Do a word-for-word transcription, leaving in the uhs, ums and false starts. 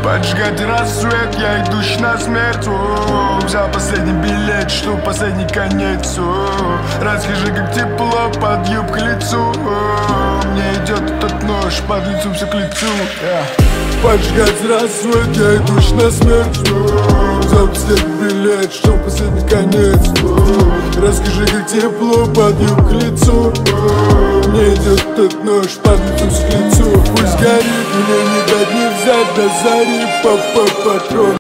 Поджигать рассвет, я идущий на смерть. О, взял последний билет, что последний конец. О, расскажи, как тепло под юбкой лицу. О, мне идет этот нож под лицом, все к лицу. yeah. Поджигать рассвет, я идущий на смерть. О, взял последний билет, что последний конец. О, расскажи, как тепло под юбкой лицу. О, мне идет этот нож под лицом, все к лицу. Пусть горит, мне не дать не взять до зари. Папа патрон.